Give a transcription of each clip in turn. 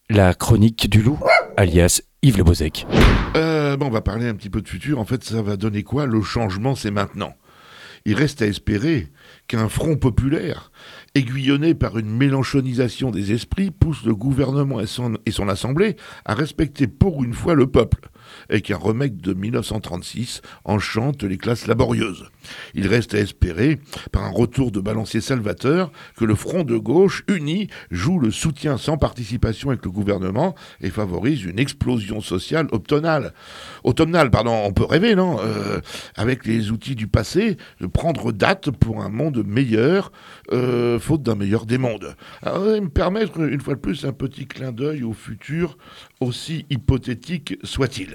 La chronique du loup, alias Yves Le Bozec. On va parler un petit peu de futur. En fait, ça va donner quoi? Le changement, c'est maintenant. Il reste à espérer qu'un front populaire, aiguillonné par une mélenchonisation des esprits, pousse le gouvernement et son assemblée à respecter pour une fois le peuple, et qu'un remake de 1936 enchante les classes laborieuses. Il reste à espérer, par un retour de balancier salvateur, que le front de gauche, uni, joue le soutien sans participation avec le gouvernement et favorise une explosion sociale automnale. On peut rêver, non avec les outils du passé, de prendre date pour un monde meilleur, faute d'un meilleur des mondes. Alors, vous allez me permettre, une fois de plus, un petit clin d'œil au futur, aussi hypothétique soit-il.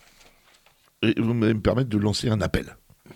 Et vous allez me permettre de lancer un appel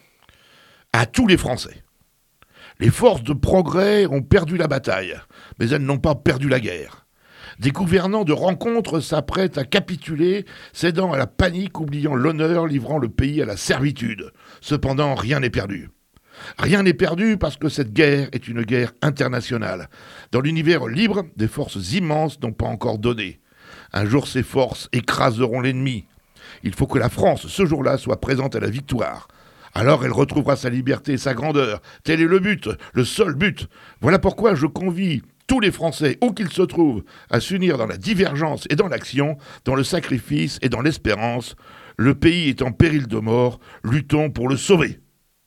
à tous les Français. Les forces de progrès ont perdu la bataille, mais elles n'ont pas perdu la guerre. Des gouvernants de rencontre s'apprêtent à capituler, cédant à la panique, oubliant l'honneur, livrant le pays à la servitude. Cependant, rien n'est perdu. Rien n'est perdu parce que cette guerre est une guerre internationale. Dans l'univers libre, des forces immenses n'ont pas encore donné. Un jour, ces forces écraseront l'ennemi. Il faut que la France, ce jour-là, soit présente à la victoire. Alors elle retrouvera sa liberté et sa grandeur. Tel est le but, le seul but. Voilà pourquoi je convie tous les Français, où qu'ils se trouvent, à s'unir dans la divergence et dans l'action, dans le sacrifice et dans l'espérance. Le pays est en péril de mort, luttons pour le sauver.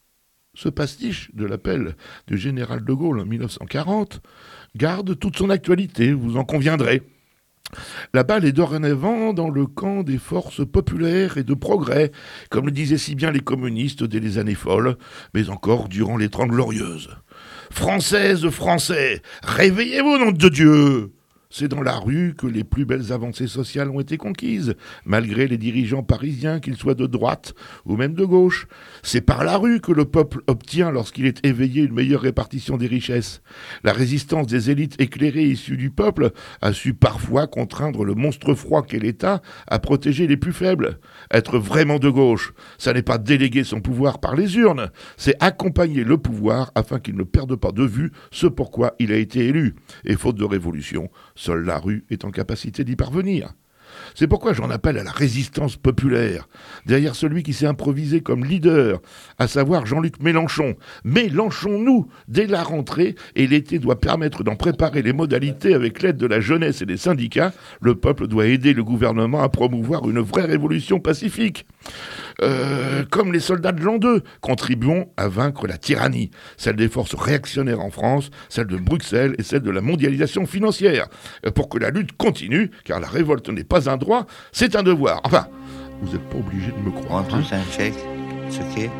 Ce pastiche de l'appel du général de Gaulle en 1940 garde toute son actualité, vous en conviendrez. La balle est dorénavant dans le camp des forces populaires et de progrès, comme le disaient si bien les communistes dès les années folles, mais encore durant les 30 glorieuses. Françaises, Français, réveillez-vous, nom de Dieu! C'est dans la rue que les plus belles avancées sociales ont été conquises, malgré les dirigeants parisiens, qu'ils soient de droite ou même de gauche. C'est par la rue que le peuple obtient, lorsqu'il est éveillé, une meilleure répartition des richesses. La résistance des élites éclairées issues du peuple a su parfois contraindre le monstre froid qu'est l'État à protéger les plus faibles. Être vraiment de gauche, ça n'est pas déléguer son pouvoir par les urnes, c'est accompagner le pouvoir afin qu'il ne perde pas de vue ce pourquoi il a été élu. Et faute de révolution, seule la rue est en capacité d'y parvenir. C'est pourquoi j'en appelle à la résistance populaire, derrière celui qui s'est improvisé comme leader, à savoir Jean-Luc Mélenchon. Mélenchons-nous dès la rentrée, et l'été doit permettre d'en préparer les modalités avec l'aide de la jeunesse et des syndicats. Le peuple doit aider le gouvernement à promouvoir une vraie révolution pacifique. Comme les soldats de l'an 2, contribuons à vaincre la tyrannie, celle des forces réactionnaires en France, celle de Bruxelles et celle de la mondialisation financière, pour que la lutte continue, car la révolte n'est pas un droit, c'est un devoir. Enfin, vous n'êtes pas obligé de me croire. C'est un chèque, c'est ok.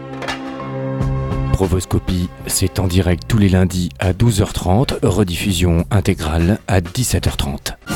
Provoscopie, c'est en direct tous les lundis à 12h30, rediffusion intégrale à 17h30.